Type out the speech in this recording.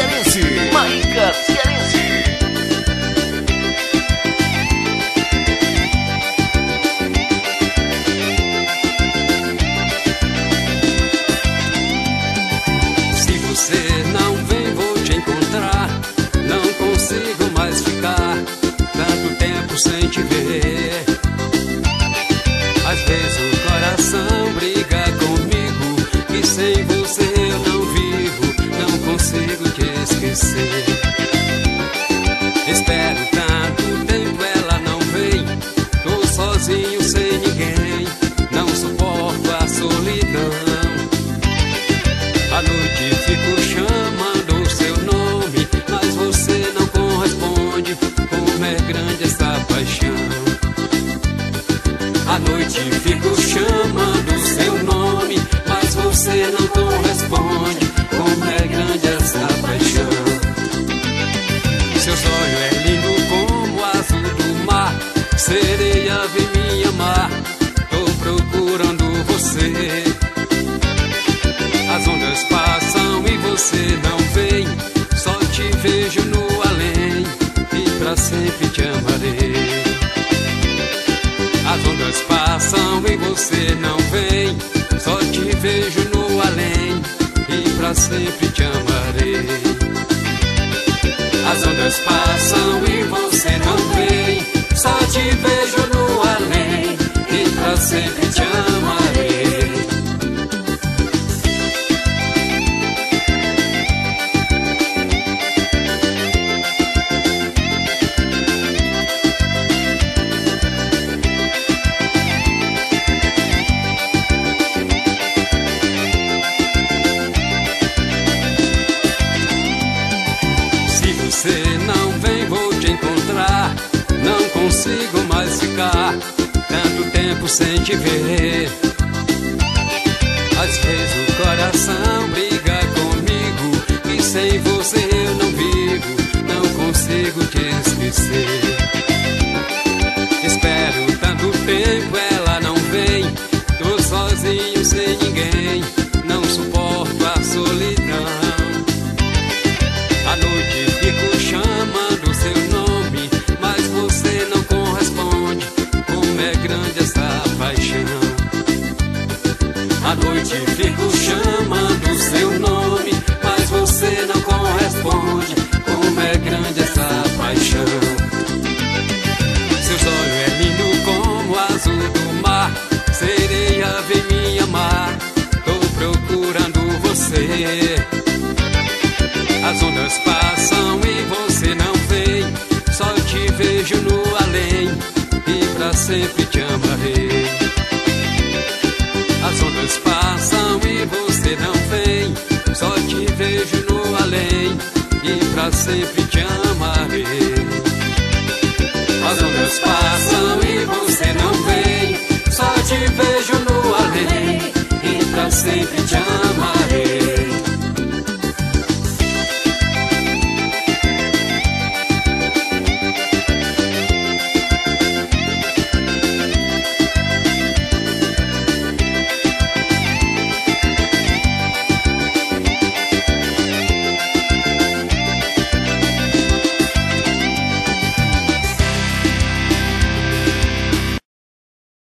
cearense. Maíca cearense. Se você não vem, vou te encontrar. Não consigo mais ficar tanto tempo sem te ver. Às vezes o coração briga comigo, e sem você eu não vivo, não consigo te esquecer. Espero tanto tempo, ela não vem. Tô sozinho sem ninguém, não suporto a solidão. À noite fico chamando o seu nome, mas você não corresponde. Como é grande essa paixão. À noite fico chamando o seu nome, mas você não corresponde. Como é grande essa paixão. Seu sonho é lindo como o azul do mar. Sereia, vem me amar. Tô procurando você. As ondas passam e você não vem. Só te vejo no além, e pra sempre te amarei. As ondas passam e você não vem. Só te vejo no além, e pra sempre te amarei. As ondas passam e você não vem. Só te vejo no além, e pra sempre te amarei. Você não vem, vou te encontrar. Não consigo mais ficar tanto tempo sem te ver. Às vezes o coração briga comigo, e sem você eu não vivo, não consigo te esquecer. Espero tanto tempo, ela não vem. Tô sozinho sem ninguém, não suporto a solidão. À noite fico chamando seu nome, mas você não corresponde. Como é grande essa paixão. À noite fico chamando seu nome, mas você não corresponde. Como é grande essa paixão. Seu sonho é lindo como o azul do mar. Sereia, vem me amar. Tô procurando você. As ondas passam e você não vem. Só te vejo no além, e pra sempre te amarei. As ondas passam e você não vem. Só te vejo no além, e pra sempre te amarei. As ondas passam